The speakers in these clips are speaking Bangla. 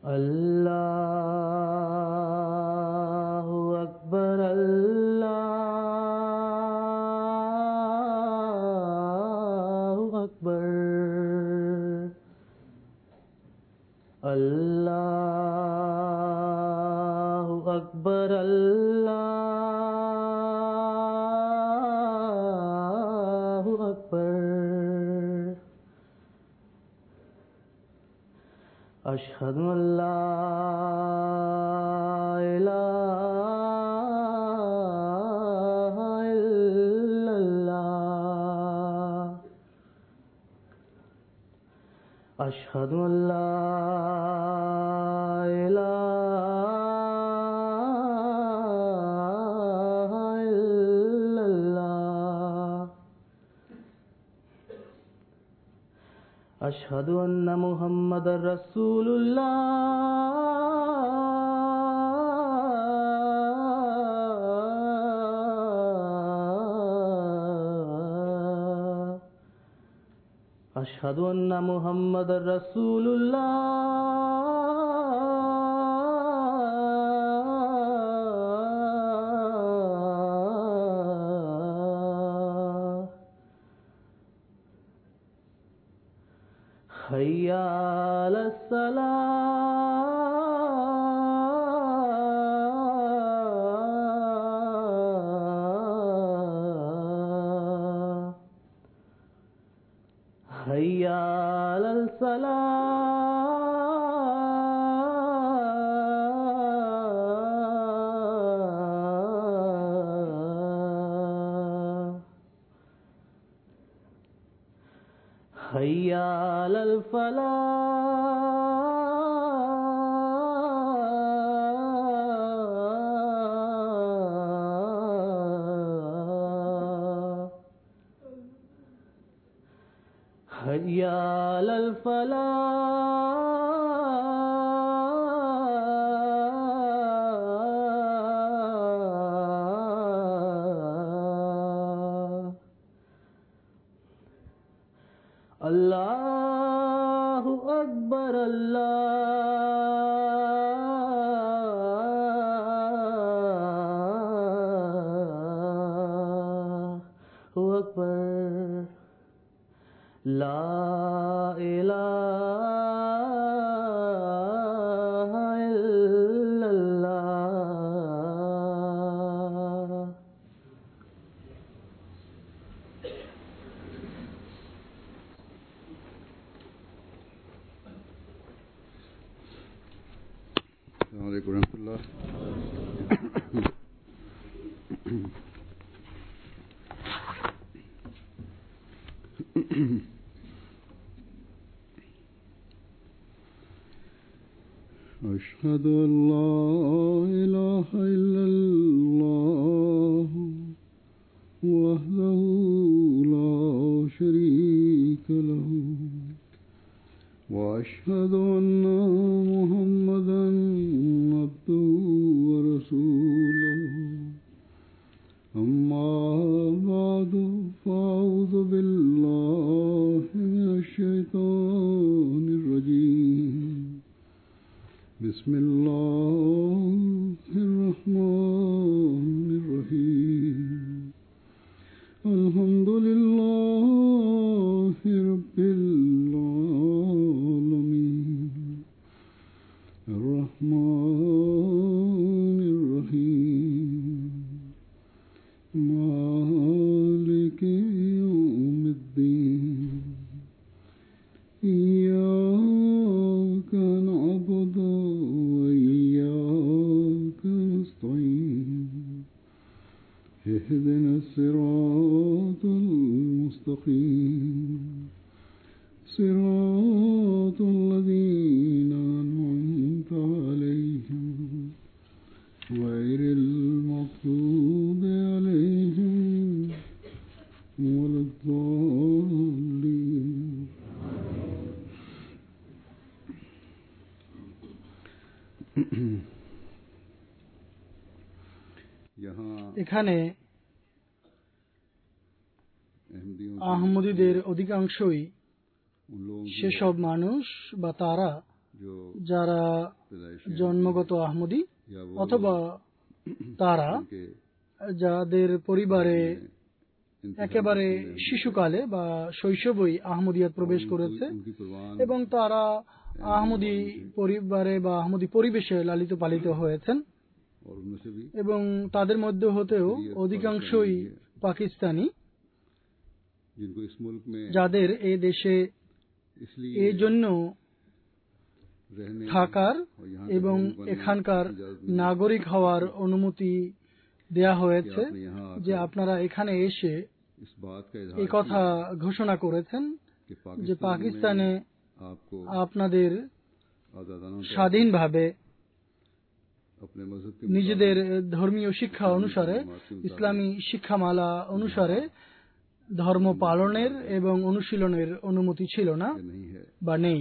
अल्लाहु अकबर अल्लाहु अकबर अल्लाहु अकबर अल्लाहु अकबर अशहदु अल्ला इलाहा इल्लल्लाह अशहदु अल्ला इलाहा इल्लल्लाह अशहदु अन्ना मुहम्मदर रसूलुल्लाह अशहदु अन्ना मुहम्मदर रसूलुल्लाह हय्या अलस्सलाह हय्या अलसलाह हय्या अलल फलाह हय्या अलल फलाह अल्लाहु अकबर अल्लाहु अकबर ला इलाहा इल्लल्लाह अस्सलामुअलैकुम रहमतुल्लाह। अशहदु अल्ला इलाहा इल्लल्लाह वहदहु ला शरीका लहु व अशहदु अन्ना मुहम्मदन अब्दुहु व रसूलुहु अम्मा बअदु फ़अऊज़ु बिल्लाहि मिनश शैतानिर रजीम बिस्मिल्लाहिर रहमानिर रहीम अल्हम्दुलिल्लाहि रब्बिल आलमीन अर्रहमानिर रहीम मालिकि यौमिद्दीन इय्याका नअबुदु व इय्याका नस्तईन इहदिनस सिरातल मुस्तक़ीम सिरातल लज़ीना अनअमता अलैहिम गैरिल मग़ज़ूबि अलैहिम वलद्दाल्लीन। এখানে আহমদীদের অধিকাংশই সেসব মানুষ বা তারা जो যারা पैदाइशी জন্মগত আহমদী या वो অথবা তারা उनके যাদের পরিবারে इंतहा একেবারে শিশুকালে বা শৈশবেই আহমদিয়াত প্রবেশ করেছে उनकी कुर्बान এবং তারা আহমদী পরিবারে বা আহমদী পরিবেশে লালিত পালিত হয়েছেন और उनमें से भी এবং তাদের মধ্যে হতেও অধিকাংশই পাকিস্তানি जिनको इस मुल्क में যাদের এই দেশে इसलिए এই জন্য रहने থাকার और यहाँ এবং तक रहने এখানকার की इजाजत मिली নাগরিক হওয়ার অনুমতি দেয়া कि হয়েছে आपने यहाँ যে आकर আপনারা এখানে এসে इस बात का এই इजहार কথা किया ঘোষণা করেছেন कि যে পাকিস্তানে आपको আপনাদের आजादाना तौर স্বাধীনভাবে अपने मजहब के নিজেদের ধর্মীয় শিক্ষা অনুসারে ইসলামী শিক্ষামালা অনুসারে ধর্ম পালনের এবং অনুশীলনের অনুমতি ছিল না मुताबिक नहीं है বা নেই।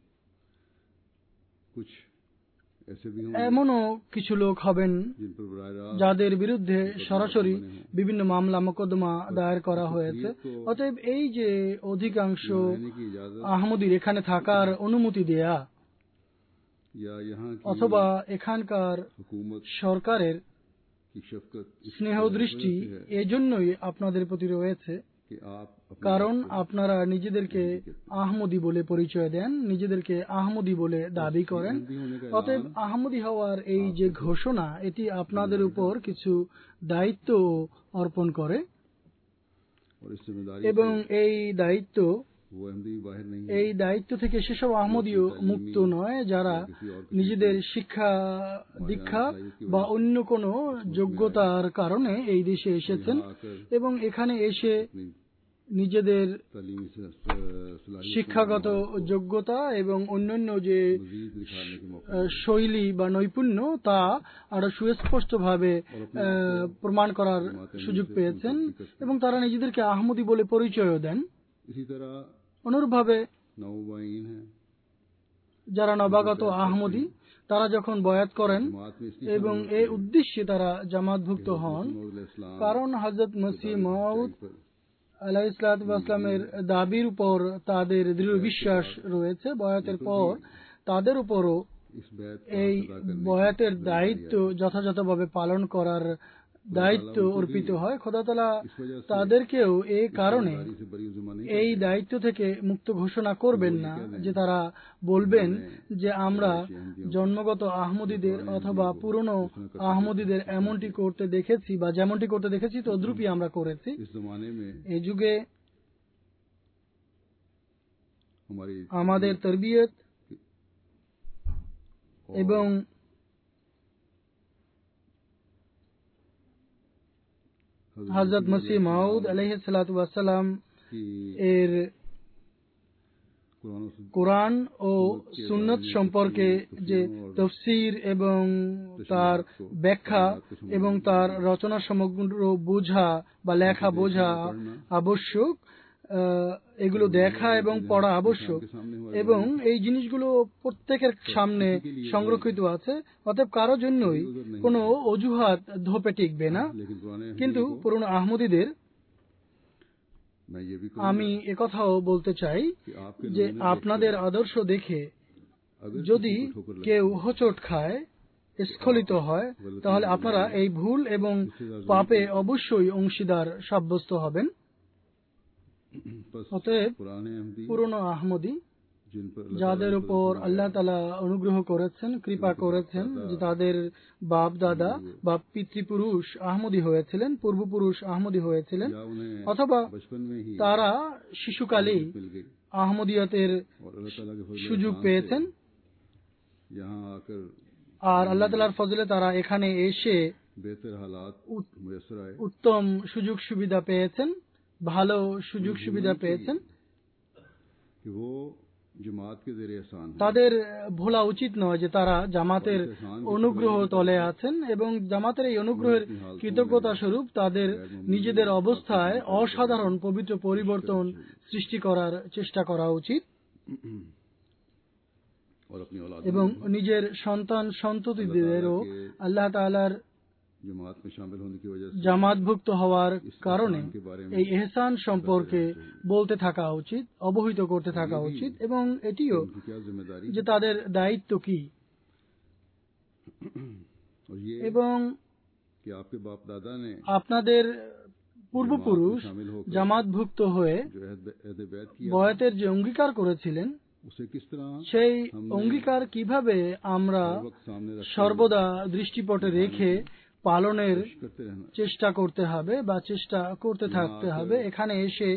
कुछ ऐसे भी होंगे এমনও কিছু লোক হবেন जिन पर बराह रास्त যাদের বিরুদ্ধে সরাসরি বিভিন্ন মামলা মোকদ্দমা দায়ের করা হয়েছে। অতএব এই যে অধিকাংশ रहने की इजाजत আহমদীর এখানে থাকার অনুমতি দেয়া या यहाँ की অথবা এখানকার हुकूमत সরকারের की शफकत इस স্নেহ দৃষ্টি এজন্যই আপনাদের প্রতি রয়েছে कि आप अपने কারণ আপনারা নিজেদেরকে আহমদী বলে পরিচয় দেন, নিজেদেরকে আহমদী বলে দাবি করেন। अहमदी होने का অতএব আহমদী হওয়ার এই যে ঘোষণা এটি আপনাদের উপর কিছু দায়িত্ব অর্পণ করে और इस जिम्मेदारी এবং এই দায়িত্ব वो अहमदी बाहर नहीं है এই দায়িত্ব থেকে সেসব আহমদীও মুক্ত নয় যারা নিজেদের শিক্ষা দীক্ষা বা অন্য কোনো যোগ্যতার কারণে এই দেশে এসেছেন आकर এবং এখানে এসে अपनी নিজেদের तालीमी सलाहियत শিক্ষাগত যোগ্যতা এবং অন্যান্য যে मजीद दिखाने के मौके শৈলী বা নৈপুণ্য তা আরো সুস্পষ্টভাবে প্রমাণ করার সুযোগ পেয়েছেন এবং তারা নিজেদেরকে আহমদী বলে পরিচয়ও দেন। इसी तरह অনুরূপভাবে नौबाइन है যারা নবাগত আহমদী তারা যখন বয়াত করেন जमात में इसलिए এবং এই উদ্দেশ্যে তারা জামাতভুক্ত হন इस्लाम কারণ হযরত মসিহ মাউদ আলাইহিসসালামের দাবির উপর তাদের দৃঢ় বিশ্বাস রয়েছে। বয়াতের পর তাদের উপরও इस बैत এই বয়াতের দায়িত্ব যথাযথভাবে পালন করার দায়িত্ব অর্পিত হয়। খোদা তাআলা তাদেরকেও এই কারণে से बरी जुमा नहीं এই দায়িত্ব থেকে মুক্ত ঘোষণা করবেন না যে তারা বলবেন যে আমরা জন্মগত আহমদীদের অথবা পুরনো আহমদীদের এমনটি করতে দেখেছি বা যেমনটি করতে দেখেছি তদ্রূপই আমরা করেছি। इस जमाने में এই যুগে हमारी আমাদের তরবিয়ত এবং হযরত মসিহ মাউদ আলাইহিস সালাতু ওয়াস সালাম की এর कुरान और सुन्नत কোরআন ও সুন্নত সম্পর্কে যে তাফসীর এবং তার ব্যাখ্যা এবং তার রচনা সমগ্র বোঝা বা লেখা বোঝা আবশ্যক, এগুলো দেখা এবং পড়া আবশ্যক এবং এই জিনিসগুলো প্রত্যেকের সামনে সংরক্ষিত আছে। অতএব কারো জন্যই কোনো অজুহাত ধোপে টিকবে না। लेकिन कुरान কিন্তু পুরনো আহমদীদের मैं ये भी আমি একথাও বলতে চাই कि आपके যে আপনাদের আদর্শ দেখে अगर যদি কেউ হোঁচট খায়, স্খলিত হয়, তাহলে আপনারা এই ভুল এবং পাপে অবশ্যই অংশীদার সাব্যস্ত হবেন। बस অতএব पुराने अहमदी পুরনো আহমদী जिन पर যাদের উপর আল্লাহ তাআলা অনুগ্রহ করেছেন, কৃপা করেছেন, যে তাদের বাপ দাদা বা পিতৃপুরুষ আহমদী হয়েছিলেন, পূর্বপুরুষ আহমদী হয়েছিলেন, या उन्हें অথবা बचपन में ही তারা শিশুকালেই मिल गई আহমদিয়তের और अल्लाह ताला के फजल সুযোগ एहसान পেয়েছেন से यहाँ आकर আর আল্লাহ তাআলার ফজলে তারা এখানে এসে बेहतर हालात मुयसर आए উত্তম সুযোগ সুবিধা পেয়েছেন, ভালো সুযোগ সুবিধা পেয়েছেন। कि वो जमात के ज़ेरे एहसान है। তাদের ভোলা উচিত নয় যে তারা জামাতের অনুগ্রহ তলে আছেন এবং জামাতের এই অনুগ্রহের কৃতজ্ঞতা স্বরূপ তাদের নিজেদের অবস্থায় অসাধারণ পবিত্র পরিবর্তন সৃষ্টি করার চেষ্টা করা উচিত और अपनी औलाद এবং নিজের সন্তান সন্ততিদেরও আল্লাহ তাআলার जमात में शामिल होने की वजह से জামাতভুক্ত হওয়ার কারণে के बारे में এই এহসান সম্পর্কে বলতে থাকা উচিত, অবহিত করতে থাকা উচিত, এবং এটিও उनकी क्या जिम्मेदारी যে তাদের দায়িত্ব কি, और ये এবং कि आपके बाप दादा ने আপনাদের পূর্বপুরুষ शामिल होकर জামাতভুক্ত হয়ে जो अहद बैत किया বয়াতের যে অঙ্গীকার করেছিলেন, उसे किस तरह সেই অঙ্গীকার কিভাবে আমরা हर वक्त सामने रख সর্বদা দৃষ্টিপটে রেখে পালনের करते रहना। চেষ্টা করতে হবে বা চেষ্টা করতে থাকতে হবে। এখানে এসে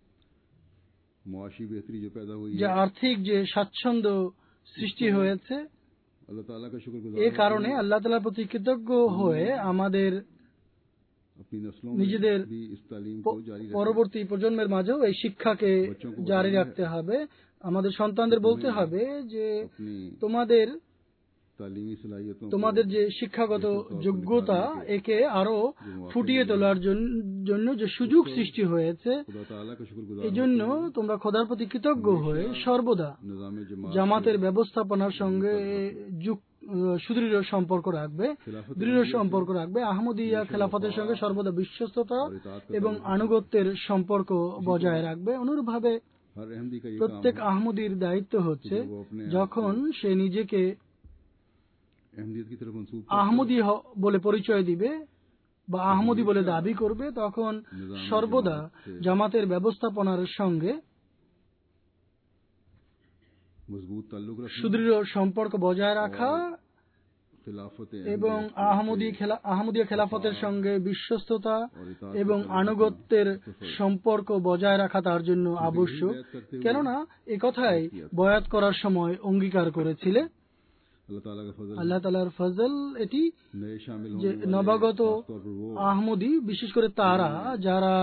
मुआशी बेहतरी जो पैदा हुई যে है, আর্থিক যে স্বাচ্ছন্দ্য সৃষ্টি হয়েছে, अल्लाह ताला का এ शुक्रगुजार কারণে আল্লাহ তাআলার প্রতি কৃতজ্ঞ হয়ে আমাদের अपनी नस्लों নিজেদের में भी इस तालीम को जारी रखें। পরবর্তী প্রজন্মের মাঝেও এই শিক্ষাকে জারি রাখতে হবে। আমাদের সন্তানদের বলতে হবে যে अपनी তোমাদের तालीमी सलाहियतों को তোমাদের যে শিক্ষাগত যোগ্যতা একে আরো ফুটিয়ে তোলার জন্য যে সুযোগ সৃষ্টি হয়েছে, खुदा ताला का शुक्रगुजार এই জন্য তোমরা খোদার প্রতি কৃতজ্ঞ হয়ে সর্বদা निजाम जमात জামাতের ব্যবস্থাপনার সঙ্গে সুদৃঢ় সম্পর্ক রাখবে, দৃঢ় সম্পর্ক রাখবে। আহমদিয়া খেলাফতের সঙ্গে সর্বদা বিশ্বস্ততা এবং আনুগত্যের সম্পর্ক বজায় রাখবে। অনুরূপভাবে हर अहमदी का ये काम প্রত্যেক আহমদির দায়িত্ব হচ্ছে যখন সে নিজেকে अहमदियत की तरफ मंसूब আহমদি বলে পরিচয় দিবে বা আহমদি বলে দাবি করবে, তখন সর্বদা জামাতের ব্যবস্থাপনার সঙ্গে मजबूत ताल्लुक रखना, সুদৃঢ় সম্পর্ক বজায় রাখা खिलाफत এবং আহমদিয়া খেলাফতের সঙ্গে বিশ্বস্ততা এবং আনুগত্যের সম্পর্ক বজায় রাখা তার জন্য আবশ্যক। কেননা একথাই বয়াত করার সময় অঙ্গীকার করেছিলে। अल्लाह ताला का फजल আল্লাহ তাআলার ফজল এটি नए शामिल যে होने वाले নবাগত खासतौर पर वो আহমদি, বিশেষ করে তারা যারা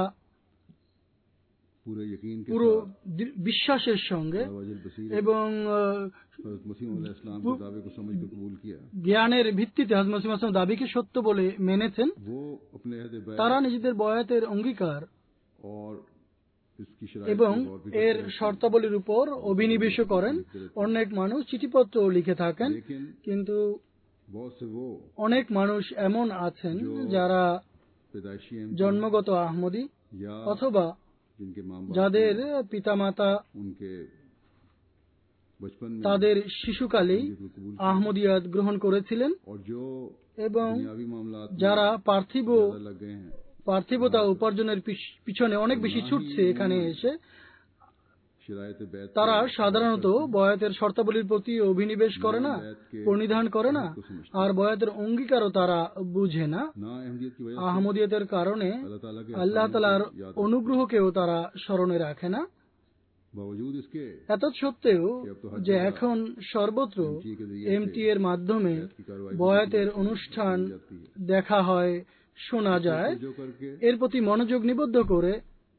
पूरे यकीन के পুরো साथ বিশ্বাসের সঙ্গে वाजिब बसीर এবং हज़रत मसीह अलैहिस्सलाम के दावे को समझ कर कबूल किया, জ্ঞানের ভিত্তিতে হযরত মসিহ মাউদ দাবিকে সত্য বলে মেনেছেন, वो अपने अहद बैत তারা নিজেদের বয়াতের অঙ্গীকার और इसकी এবং शराइत और भी এর শর্তাবলীর উপর অভিনিবেশও করেন। অনেক মানুষ চিঠিপত্র লিখে থাকেন, लेकिन কিন্তু बहुत से वो অনেক মানুষ এমন আছেন যারা पैदाइशी জন্মগত আহমদি या অথবা जिनके माँ बाप যাদের পিতামাতা उनके बचपन में তাদের শিশুকালেই को कबूल আহমদিয়াত গ্রহণ করেছিলেন और जो এবং दुनियावी मामलात में যারা ज़्यादा लग गए हैं, পার্থিবতা উপার্জনের পিছনে অনেক বেশি ছুটছে, এখানে এসে शराइत बैत তারা সাধারণত বয়াতের শর্তাবলীর প্রতি অভিনিবেশ করে না, পরিধান করে না, আর বয়াতের অঙ্গীকারও তারা বুঝে না। ना अहमदियत की वजह আহমদিয়তের কারণে अल्लाह ताला के আল্লাহ তাআলার অনুগ্রহকেও তারা স্মরণে রাখে না। बावजूद इसके এত সত্ত্বেও যে এখন সর্বত্র এমটি এর মাধ্যমে বয়াতের অনুষ্ঠান দেখা হয়, শোনা যায়, जो करके এর প্রতি মনোযোগ নিবদ্ধ করে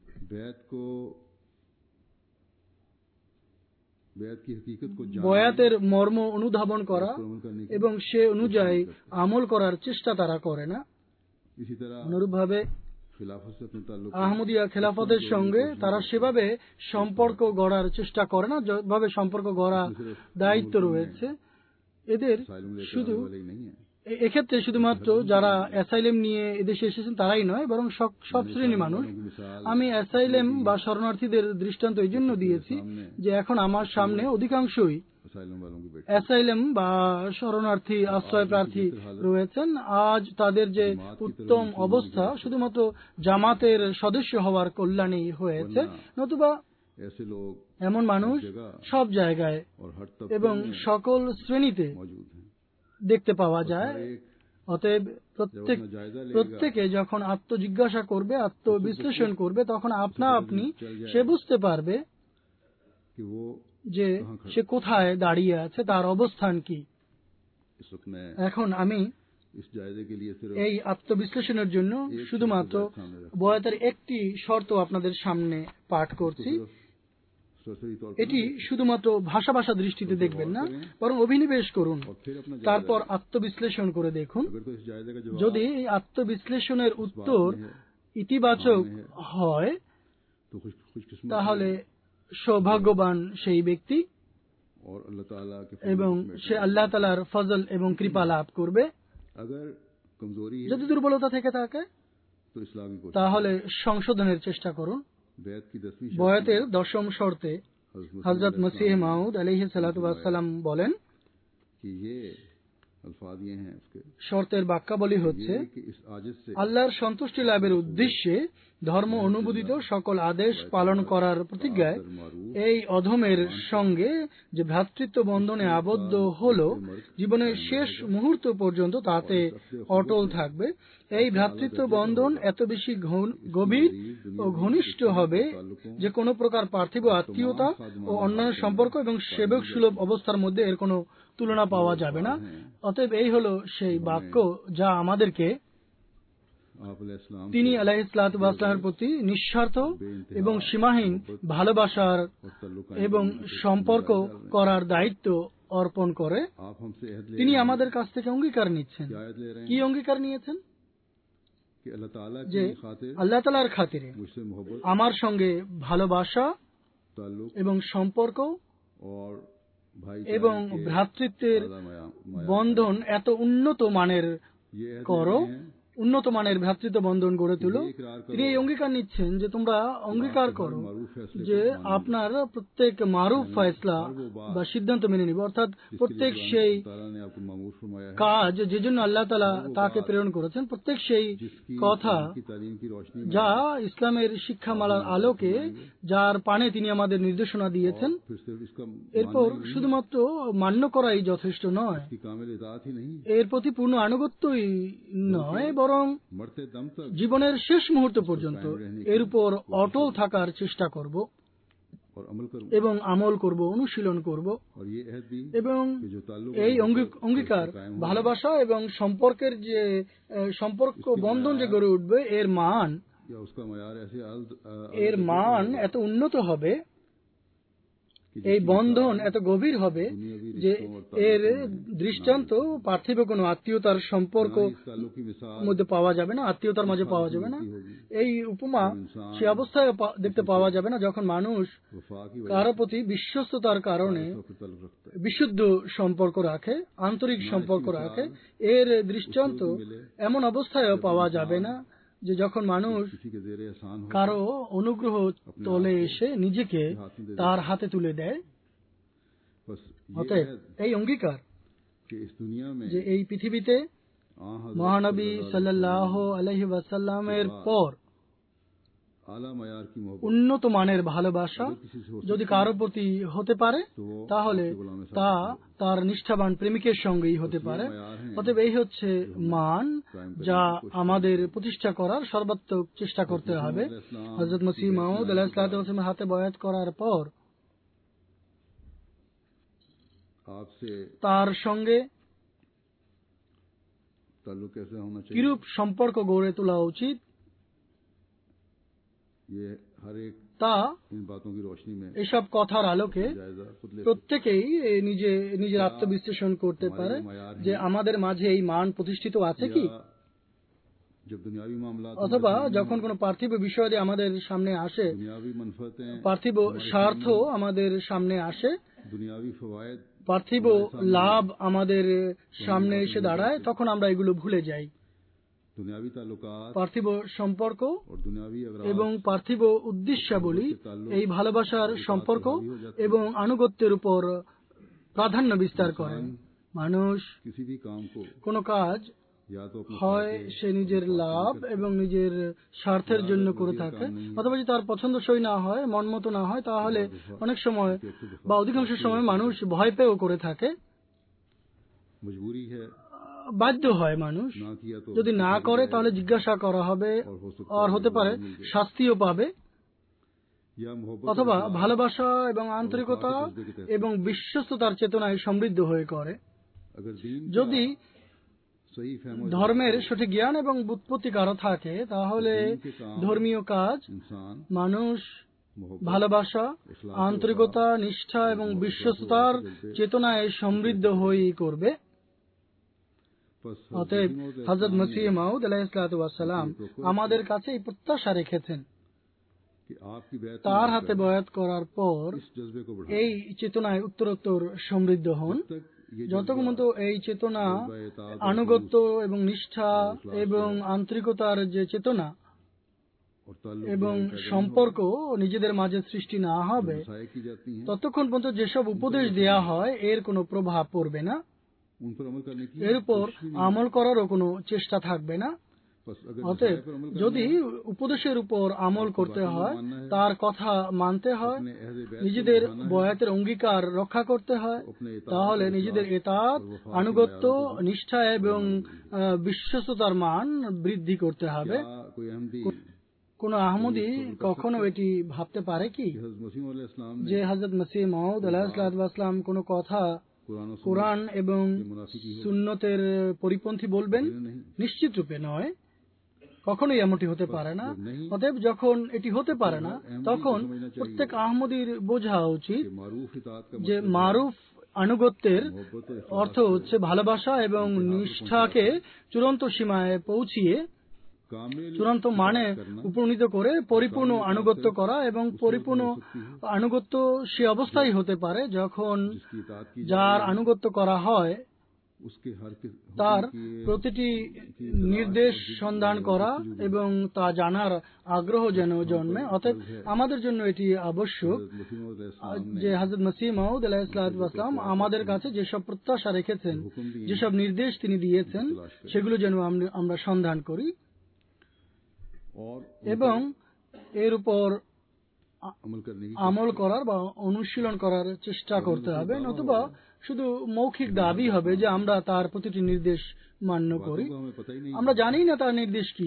बैत की हकीकत को বয়াতের মর্ম অনুধাবন করা अमल करने की এবং সে অনুযায়ী আমল করার চেষ্টা তারা করে না। इसी तरह অনুরূপভাবে खिलाफत से अपने ताल्लुक আহমদিয়া খেলাফতের সঙ্গে তারা সেভাবে সম্পর্ক গড়ার চেষ্টা করে না যেভাবে সম্পর্ক গড়া দায়িত্ব রয়েছে এদের। শুধু वाले ही नहीं है, এক্ষেত্রে শুধুমাত্র যারা অ্যাসাইলেম নিয়ে এদেশে এসেছেন তারাই নয়, বরং সব শ্রেণীর মানুষ। আমি অ্যাসাইলেম বা শরণার্থীদের দৃষ্টান্ত এই জন্য দিয়েছি যে এখন আমার সামনে অধিকাংশই असाइलम वालों की बेटी অ্যাসাইলেম বা শরণার্থী আশ্রয় প্রার্থী রয়েছেন। আজ তাদের যে উত্তম অবস্থা শুধুমাত্র জামাতের সদস্য হওয়ার কল্যাণেই হয়েছে, নতুবা ऐसे लोग এমন মানুষ সব জায়গায় और हर এবং সকল শ্রেণীতে मौजूद हैं। দেখতে পাওয়া যায়। एक অতএব अपना जायजा लेगा প্রত্যেকে যখন আত্মজিজ্ঞাসা করবে, আত্মবিশ্লেষণ করবে, তখন আপনা আপনি সে বুঝতে পারবে कि वो যে সে কোথায় দাঁড়িয়ে আছে, তার অবস্থান কি। इस वक्त मैं এখন আমি इस जायजे के लिए सिर्फ এই আত্মবিশ্লেষণের জন্য শুধুমাত্র বয়াতের একটি শর্ত আপনাদের সামনে পাঠ করছি। सरसरी तौर এটি শুধুমাত্র ভাষা দৃষ্টিতে দেখবেন না, বরং অভিনিবেশ করুন, पर फिर अपना তারপর আত্মবিশ্লেষণ করে দেখুন। अगर तो इस जायजे का जवाब যদি এই আত্মবিশ্লেষণের উত্তর ইতিবাচক হয় तो खुशकिस्मत তাহলে সৌভাগ্যবান সেই ব্যক্তি और अल्लाह ताला के এবং সে আল্লাহ তাআলার ফজল এবং কৃপা লাভ করবে। अगर कमजोरी है যদি দুর্বলতা থেকে থাকে तो इस्लाह की कोशिश তাহলে সংশোধনের চেষ্টা করুন। बैत की 10वीं বয়াতের 10ম শর্তে হযরত মসিহ মাউদ আলাইহিস সালাতু ওয়াস সালাম বলেন, कि ये अल्फाज ये हैं उसके শর্তের বাক্যাবলী হচ্ছে, ये कि इस आजिज से আল্লাহর সন্তুষ্টি লাভের উদ্দেশ্যে ধর্ম অনুমোদিত সকল আদেশ পালন করার প্রতিজ্ঞায় এই অধমের সঙ্গে যে ভ্রাতৃত্ব বন্ধনে আবদ্ধ হলো, জীবনের শেষ মুহূর্ত পর্যন্ত তাতে অটল থাকবে। এই ভ্রাতৃত্ব বন্ধন এত বেশি গভীর ও ঘনিষ্ঠ হবে যে কোনো প্রকার পার্থিব আত্মীয়তা ও অন্যান্য সম্পর্ক এবং সেবক সুলভ অবস্থার মধ্যে এর কোনো তুলনা পাওয়া যাবে না। অতএব এই হলো সেই বাক্য যা আমাদেরকে তিনি আলাইহিসসালাতু ওয়াস সালামের প্রতি নিঃস্বার্থ এবং সীমাহীন ভালোবাসার এবং সম্পর্ক করার দায়িত্ব অর্পণ করে। তিনি আমাদের কাছ থেকে অঙ্গীকার নিচ্ছেন। কি অঙ্গীকার নিয়েছেন? যে আল্লাহ তাআলার খাতিরে আমার সঙ্গে ভালোবাসা এবং সম্পর্ক এবং ভ্রাতৃত্বের বন্ধন এত উন্নত মানের করো, উন্নত মানের ভ্রাতৃত্ব বন্ধন গড়ে তুলো। তিনি এই অঙ্গীকার নিচ্ছেন যে তোমরা অঙ্গীকার করো যে আপনার প্রত্যেক মারুফ ফয়সলা বা সিদ্ধান্ত মেনে নিবে, অর্থাৎ প্রত্যেক সেই কাজ যে জন্য আল্লাহ তাআলা তাকে প্রেরণ করেছেন, প্রত্যেক সেই কথা যা ইসলামের শিক্ষামালার আলোকে যার পানে তিনি আমাদের নির্দেশনা দিয়েছেন, এরপর শুধুমাত্র মান্য করাই যথেষ্ট নয়, এর প্রতি পূর্ণ আনুগত্যই নয়, বরং জীবনের শেষ মুহূর্ত পর্যন্ত এর উপর অটল থাকার চেষ্টা করব এবং আমল করব, অনুশীলন করব। এবং এই অঙ্গীকার ভালোবাসা এবং সম্পর্কের যে সম্পর্ক বন্ধন যে গড়ে উঠবে, এর মান এত উন্নত হবে, এই বন্ধন এত গভীর হবে যে এর দৃষ্টান্ত পার্থিব কোনো আত্মীয়তার সম্পর্ক মধ্যে পাওয়া যাবে না, আত্মীয়তার মাঝে পাওয়া যাবে না। এই উপমা সে অবস্থায় দেখতে পাওয়া যাবে না যখন মানুষ কারো প্রতি বিশ্বস্ততার কারণে বিশুদ্ধ সম্পর্ক রাখে, আন্তরিক সম্পর্ক রাখে। এর দৃষ্টান্ত এমন অবস্থায়ও পাওয়া যাবে না যে যখন মানুষ কারো অনুগ্রহ তলে এসে নিজেকে তার হাতে তুলে দেয়। অতএব এই অঙ্গীকার যে এই পৃথিবীতে মহানবী সাল্লাল্লাহু আলাইহি ওয়াসাল্লামের পর উন্নত মানের ভালোবাসা যদি কারো প্রতি হতে পারে, তাহলে তা তার নিষ্ঠাবান প্রেমিকের সঙ্গেই হতে পারে। অতএব এই হচ্ছে মান যা আমাদের প্রতিষ্ঠা করার সর্বাত্মক চেষ্টা করতে হবে। হযরত মসিহ মাউদ আলাইহিস সালাতু ওয়াস সালামের হাতে বয়াত করার পর তার সঙ্গে কিরূপ সম্পর্ক গড়ে তোলা উচিত তা এসব কথার আলোকে প্রত্যেকেই নিজের আত্মবিশ্লেষণ করতে পারে যে আমাদের মাঝে এই মান প্রতিষ্ঠিত আছে কি, অথবা যখন কোনো পার্থিব বিষয় আমাদের সামনে আসে, পার্থিব স্বার্থ আমাদের সামনে আসে, পার্থিব লাভ আমাদের সামনে এসে দাঁড়ায়, তখন আমরা এগুলো ভুলে যাই। পার্থিব সম্পর্ক এবং পার্থিব উদ্দেশ্যাবলী এই ভালোবাসার সম্পর্ক এবং আনুগত্যের উপর প্রাধান্য বিস্তার করে। মানুষ কোনো কাজ হয় সে নিজের লাভ এবং নিজের স্বার্থের জন্য করে থাকে, অথবা যদি তার পছন্দসই না হয়, মন মতো না হয়, তাহলে অনেক সময় বা অধিকাংশ সময় মানুষ ভয় পেয়েও করে থাকে, বাধ্য হয় মানুষ। যদি না করে তাহলে জিজ্ঞাসা করা হবে, আর হতে পারে শাস্তিও পাবে। অথবা ভালোবাসা এবং আন্তরিকতা এবং বিশ্বস্ততার চেতনায় সমৃদ্ধ হয়ে করে। যদি ধর্মের সঠিক জ্ঞান এবং বুৎপত্তি কারো থাকে, তাহলে ধর্মীয় কাজ মানুষ ভালোবাসা, আন্তরিকতা, নিষ্ঠা এবং বিশ্বস্ততার চেতনায় সমৃদ্ধ হয়েই করবে। অতএব হযরত মসিহ মাউদ আলাইহিস সালাতু ওয়াস সালাম আমাদের কাছে এই প্রত্যাশা রেখেছেন, তার হাতে বয়াত করার পর এই চেতনায় উত্তরোত্তর সমৃদ্ধ হন যতক্ষণ পর্যন্ত এই চেতনা, আনুগত্য এবং নিষ্ঠা এবং আন্তরিকতার যে চেতনা এবং সম্পর্ক নিজেদের মাঝে সৃষ্টি না হবে, ততক্ষণ পর্যন্ত যেসব উপদেশ দেয়া হয় এর কোনো প্রভাব পড়বে না, এর উপর আমল করারও কোনো চেষ্টা থাকবে না। অতএব যদি উপদেশের উপর আমল করতে হয়, তার কথা মানতে হয়, নিজেদের বয়াতের অঙ্গীকার রক্ষা করতে হয়, তাহলে নিজেদের এতাত, আনুগত্য, নিষ্ঠা এবং বিশ্বস্ততার মান বৃদ্ধি করতে হবে। কোন আহমদী কখনো এটি ভাবতে পারে কি যে হযরত মসিহ মাউদ আলাইহিসসালাম কোন কথা কোরআন এবং সুন্নতের পরিপন্থী বলবেন? নিশ্চিত রূপে নয়, কখনোই এমনটি হতে পারে না। অতএব যখন এটি হতে পারে না, তখন প্রত্যেক আহমদীর বোঝা উচিত যে মারুফ আনুগত্যের অর্থ হচ্ছে ভালোবাসা এবং নিষ্ঠাকে চূড়ান্ত সীমায় পৌঁছিয়ে, চূড়ান্ত মানে উপনীত করে পরিপূর্ণ আনুগত্য করা। এবং পরিপূর্ণ আনুগত্য সে অবস্থায় হতে পারে যখন যার আনুগত্য করা হয় তার প্রতিটি নির্দেশ সন্ধান করা এবং তা জানার আগ্রহ যেন জন্মে। অতএব আমাদের জন্য এটি আবশ্যক যে হযরত মসিহ মাউদ আলাইহিসসালাম আমাদের কাছে যেসব প্রত্যাশা রেখেছেন, যেসব নির্দেশ তিনি দিয়েছেন, সেগুলো যেন আমরা সন্ধান করি এবং এর উপর আমল করার বা অনুশীলন করার চেষ্টা করতে হবে। নতুবা শুধু মৌখিক দাবি হবে যে আমরা তার প্রতিটি নির্দেশ মান্য করি, আমরা জানি না তার নির্দেশ কি,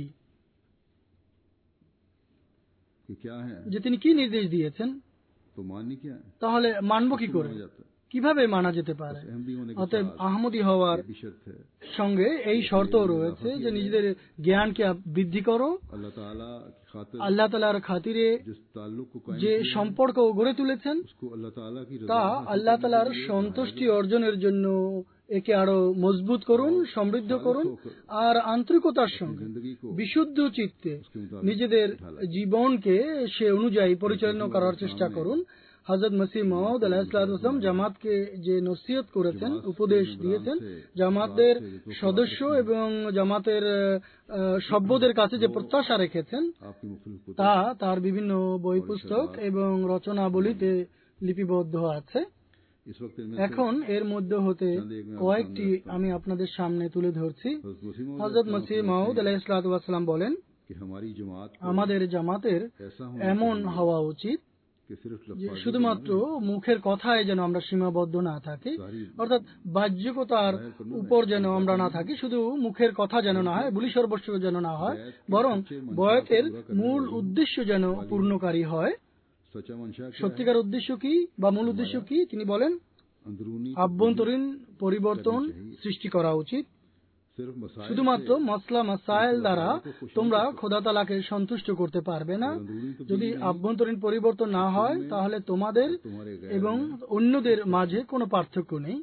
যে তিনি কি নির্দেশ দিয়েছেন, তাহলে মানব কি করে, কিভাবে মানা যেতে পারে? অতএব আহমদী হওয়ার সঙ্গে এই শর্ত রয়েছে যে নিজেদের জ্ঞানকে বৃদ্ধি করো, আল্লাহ তাআলার খাতিরে যে সম্পর্ক গড়ে তুলেছেন তা আল্লাহ তাআলার সন্তুষ্টি অর্জনের জন্য একে আরো মজবুত করুন, সমৃদ্ধ করুন, আর আন্তরিকতার সঙ্গে বিশুদ্ধ চিত্তে নিজেদের জীবনকে সে অনুযায়ী পরিচালনা করার চেষ্টা করুন। হযরত মসিহ মাউদ আলাইহিসসালাম জামাতকে যে নসিহত করেছেন, উপদেশ দিয়েছেন, জামাতের সদস্য এবং জামাতের সভ্যদের কাছে যে প্রত্যাশা রেখেছেন তা তার বিভিন্ন বই পুস্তক এবং রচনাবলীতে লিপিবদ্ধ আছে। এখন এর মধ্যে হতে কয়েকটি আমি আপনাদের সামনে তুলে ধরছি। হযরত মসিহ মাউদ আলাইহিসসালাম বলেন, আমাদের জামাতের এমন হওয়া উচিত যে শুধুমাত্র মুখের কথায় যেন আমরা সীমাবদ্ধ না থাকি, অর্থাৎ বাহ্যিকতার উপর যেন আমরা না থাকি, শুধু মুখের কথা যেন না হয়, বুলি সর্বস্ব যেন না হয়, বরং বয়াতের মূল উদ্দেশ্য যেন পূর্ণকারী হয়। সত্যিকার উদ্দেশ্য কি বা মূল উদ্দেশ্য কি? তিনি বলেন আভ্যন্তরীণ পরিবর্তন সৃষ্টি করা উচিত। শুধুমাত্র মসলা মাসাইল দ্বারা তোমরা খোদা তাআলাকে সন্তুষ্ট করতে পারবে না। যদি আভ্যন্তরীণ পরিবর্তন না হয় তাহলে তোমাদের এবং অন্যদের মাঝে কোনো পার্থক্য নেই।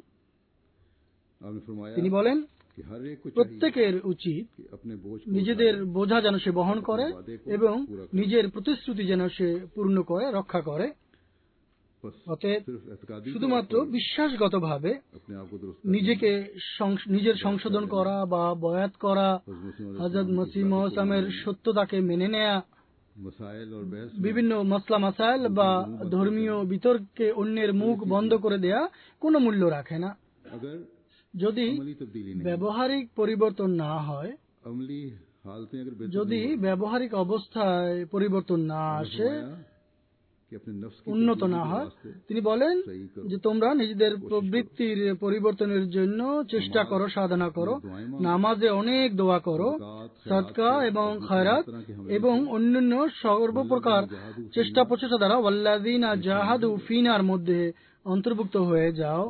তিনি বলেন প্রত্যেকের উচিত নিজেদের বোঝা যেন সে বহন করে এবং নিজের প্রতিশ্রুতি যেন সে পূর্ণ করে, রক্ষা করে। অতএব শুধুমাত্র বিশ্বাসগতভাবে নিজেকে নিজের সংশোধন করা বা বয়াত করা, হযরত মসিহ মাউদের সত্যতাকে মেনে নেয়া, বিভিন্ন মাসলা মাসাইল বা ধর্মীয় বিতর্কে অন্যের মুখ বন্ধ করে দেয়া কোনো মূল্য রাখে না। যদি ব্যবহারিক পরিবর্তন না হয়, যদি ব্যবহারিক অবস্থায় পরিবর্তন না আসে, উন্নত না হয়, তিনি বলেন যে তোমরা নিজেদের প্রবৃত্তির পরিবর্তনের জন্য চেষ্টা করো, সাধনা করো, নামাজে অনেক দোয়া করো, সাদকা এবং খায়রাত এবং অন্যান্য সর্বপ্রকার চেষ্টা প্রচেষ্টা দ্বারা ওয়াল্লাযিনা জাহাদু ফিনার মধ্যে অন্তর্ভুক্ত হয়ে যাও।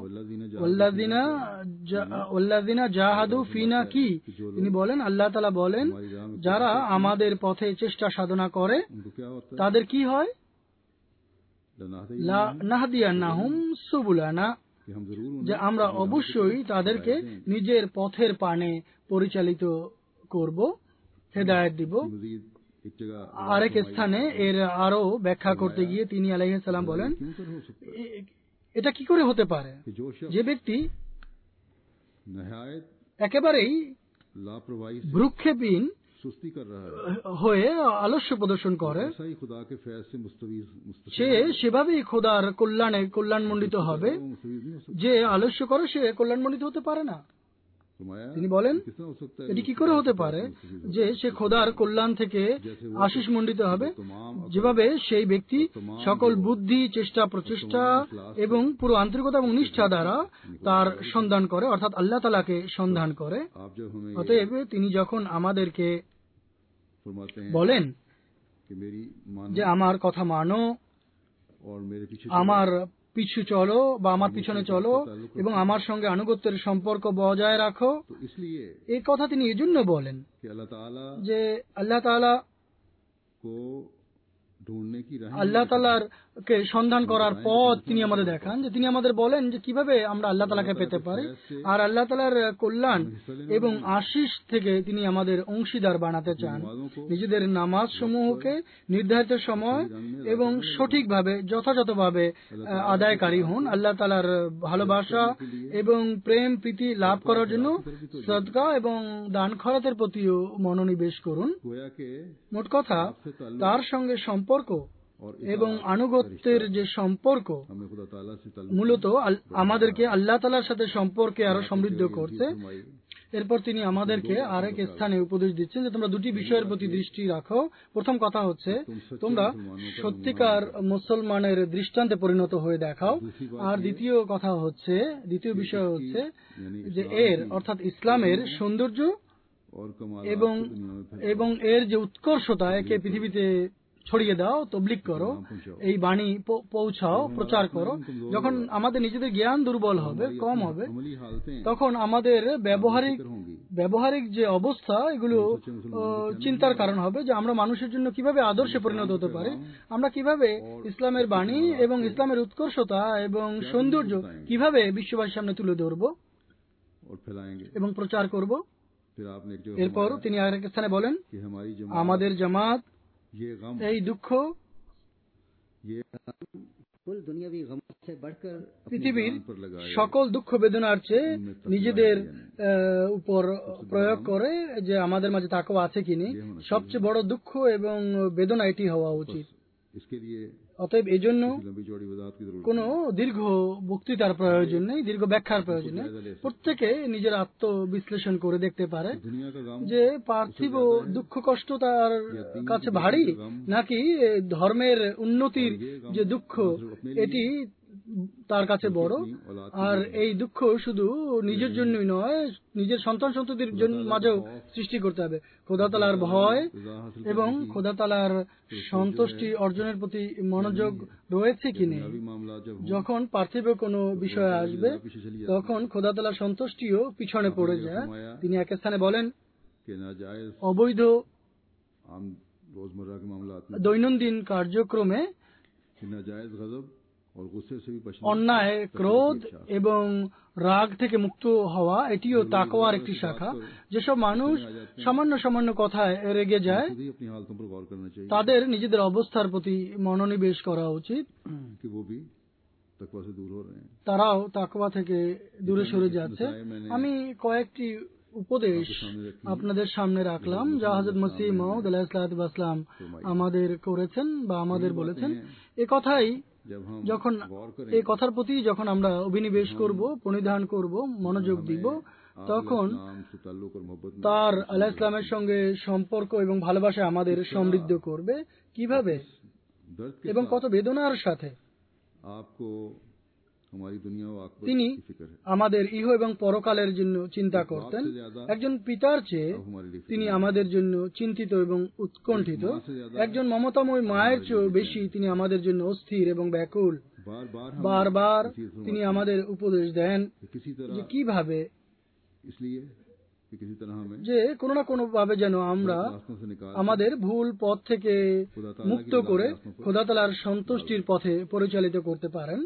ওয়াল্লাযিনা জাহাদু ফিনা কি? তিনি বলেন, আল্লাহ তাআলা বলেন যারা আমাদের পথে চেষ্টা সাধনা করে তাদের কি হয়? লানাহদিয়ান্নাহুম সুবুলানা, যে আমরা অবশ্যই তাদেরকে নিজের পথের পানে পরিচালিত করব, হেদায়েত দিব। আরেক স্থানে এর আরো ব্যাখ্যা করতে গিয়ে তিনি আলাইহিস সালাম বলেন এটা কি করে হতে পারে যে ব্যক্তি नहायत একেবারেই लापरवाही से ভ্রুক্ষেপহীন सुस्ती कर रहा है, হয়ে আলস্য প্রদর্শন করে, ऐसा ही खुदा के फैज से সে সেভাবেই খোদার কল্যাণে কল্যাণমণ্ডিত হবে। मुस्तफीज नहीं हो सकता। যে আলস্য করে সে কল্যাণমণ্ডিত হতে পারে না। फरमाया, তিনি বলেন, किस तरह हो सकता है এটি কি করে হতে পারে যে সে খোদার কল্যাণ থেকে আশিস মণ্ডিত হবে, যেভাবে সেই ব্যক্তি সকল বুদ্ধি, চেষ্টা, প্রচেষ্টা এবং পুরো আন্তরিকতা এবং নিষ্ঠা দ্বারা তার সন্ধান করে, অর্থাৎ আল্লাহ তাআলাকে সন্ধান করে। आप जब हमें অতএব তিনি যখন আমাদেরকে फरमाते हैं বলেন कि मेरी मानो যে আমার কথা মানো, और मेरे पीछे আমার পিছু চলো বা আমার পিছনে চলো এবং আমার সঙ্গে আনুগত্যের সম্পর্ক বজায় রাখো, तो इसलिए এই কথা তিনি এজন্য বলেন कि अल्लाह ताला যে আল্লাহ তাআলা को ढूंढने की राह আল্লাহ তাআলার কে সন্ধান করার পথ তিনি আমাদের দেখান, যে তিনি আমাদের বলেন যে কিভাবে আমরা আল্লাহ তাআলাকে পেতে পারি, আর আল্লাহ তাআলার কল্যাণ এবং আশিস থেকে তিনি আমাদের অংশীদার বানাতে চান। নিজেদের নামাজ সমূহকে নির্ধারিত সময় এবং সঠিকভাবে যথাযথভাবে আদায়কারী হন, আল্লাহ তাআলার ভালোবাসা এবং প্রেম প্রীতি লাভ করার জন্য সদকা এবং দান খয়রাতের প্রতিও মনোনিবেশ করুন। गोया के মোট কথা, তার সঙ্গে সম্পর্ক और এবং আনুগত্যের যে সম্পর্ক हमें खुदा ताला से মূলত আমাদেরকে আল্লাহ তাআলার সাথে সম্পর্কে আরো সমৃদ্ধ করছে। এরপর তিনি আমাদেরকে আরেক স্থানে উপদেশ দিচ্ছেন যে তোমরা দুটি বিষয়ের প্রতি দৃষ্টি রাখো। প্রথম কথা হচ্ছে তোমরা সত্যিকার মুসলমানের দৃষ্টান্তে পরিণত হয়ে দেখাও, আর দ্বিতীয় বিষয় হচ্ছে যে এর অর্থাৎ ইসলামের সৌন্দর্য और कमाल এবং এর যে উৎকর্ষতা একে পৃথিবীতে ছড়িয়ে দাও, তবলিগ করো, এই বাণী পৌঁছাও, প্রচার করো। যখন আমাদের নিজেদের জ্ঞান দুর্বল হবে, কম হবে, अमली हालतें তখন আমাদের ব্যবহারিক যে অবস্থা এগুলো চিন্তার কারণ হবে যে আমরা মানুষের জন্য কিভাবে আদর্শে পরিণত হতে পারি, আমরা কিভাবে ইসলামের বাণী এবং ইসলামের উৎকর্ষতা এবং সৌন্দর্য কিভাবে বিশ্ববাসীর সামনে তুলে ধরব और फैलाएंगे। এবং প্রচার করব। फिर आपने एक এরপর তিনি আরেক স্থানে বলেন, कि हमारी जमात আমাদের জামাত ये गम এই দুঃখ ये कुल दुनियावी गमों से बढ़कर পৃথিবীর पर लगाए সকল দুঃখ বেদনার চেয়ে নিজেদের উপর প্রয়োগ করে যে আমাদের মাঝে তাকওয়া আছে কিনি। সবচেয়ে বড় দুঃখ এবং বেদনা এটি হওয়া উচিত। इसके लिए অতএব এজন্য लंबी चौड़ी वजाहत की जरूरत কোনো দীর্ঘ বক্তৃতার প্রয়োজন নেই, দীর্ঘ ব্যাখ্যার প্রয়োজন নেই। প্রত্যেকে নিজের আত্মবিশ্লেষণ করে দেখতে পারে दुनिया का गम যে পার্থিব দুঃখ কষ্ট তার কাছে ভারী, নাকি ধর্মের উন্নতির যে দুঃখ এটি তার কাছে বড়। আর এই দুঃখ শুধু নিজের জন্যই নয়, নিজের সন্তান সন্ততির মাঝেও সৃষ্টি করতে হবে। খোদা তাআলার ভয় এবং খোদা তাআলার সন্তুষ্টি অর্জনের প্রতি মনোযোগ রয়েছে কি নেই। मामला जब যখন পার্থিব কোনো বিষয় আসবে তখন খোদা তাআলার সন্তুষ্টিও পিছনে পড়ে যায়। তিনি এক স্থানে বলেন, के नाजायज অবৈধ आम रोजमर्रा के मामलात में দৈনন্দিন কার্যক্রমে कि नाजायज गजब और गुस्से से भी बचना অন্যায়, ক্রোধ এবং রাগ থেকে মুক্ত হওয়া এটিও তাকওয়ার একটি শাখা। যেসব মানুষ সামান্য কথায় রেগে যায় खुद ही अपनी हालतों पर गौर करना चाहिए তাদের নিজেদের অবস্থার প্রতি মনোনিবেশ করা উচিত। कि वो भी तकवा से दूर हो रहे हैं। তারাও তাকওয়া থেকে দূরে সরে যাচ্ছে। আমি কয়েকটি উপদেশ আপনাদের সামনে রাখলাম যা হযরত মসিহ মাউদ আলাইহিস সালাম আমাদের করেছেন বা আমাদের বলেছেন। এই কথাই যখন এই কথার প্রতি যখন আমরা অভিনিবেশ করব, পরিধান করব, মনোযোগ দিব, তখন তার আলাইহিস সালামের সঙ্গে সম্পর্ক এবং ভালোবাসা আমাদের সমৃদ্ধ করবে। কিভাবে এবং কত বেদনার সাথে आपको हमारी दुनिया व आखिरत তিনি की फिक्र है। আমাদের ইহ এবং পরকালের জন্য চিন্তা করতেন। একজন পিতার চেয়ে তিনি আমাদের জন্য চিন্তিত এবং উৎকণ্ঠিত। একজন মমতাময় মায়ের চেয়েও বেশি তিনি আমাদের জন্য অস্থির এবং ব্যাকুল। বারবার তিনি আমাদের উপদেশ দেন किसी तरह যে কিভাবে इसलिए कि किसी तरह हमें যে কোনো না কোনো ভাবে যেন আমরা रास्तों से निकाल আমাদের ভুল পথ থেকে মুক্ত করে খোদা তাআলার সন্তুষ্টির পথে পরিচালিত করতে পারেন।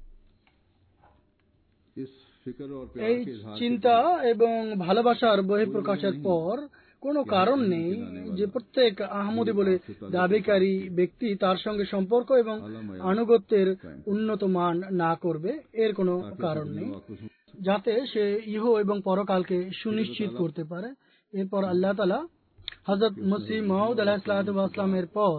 इस फिक्र और এই प्यार के इजहार চিন্তা এবং ভালোবাসার বহিঃপ্রকাশের পর কোনো কারণ নেই যে প্রত্যেক আহমদী বলে দাবিকারী ব্যক্তি তার সঙ্গে সম্পর্ক এবং আনুগত্যের উন্নত মান না করবে। এর কোনো কারণ নেই। যাতে সে ইহ এবং পরকালকে সুনিশ্চিত করতে পারে। এরপর আল্লাহ তাআলা হযরত মসিহ মাউদ আলাইহিস সালাতু ওয়াস সালামের পর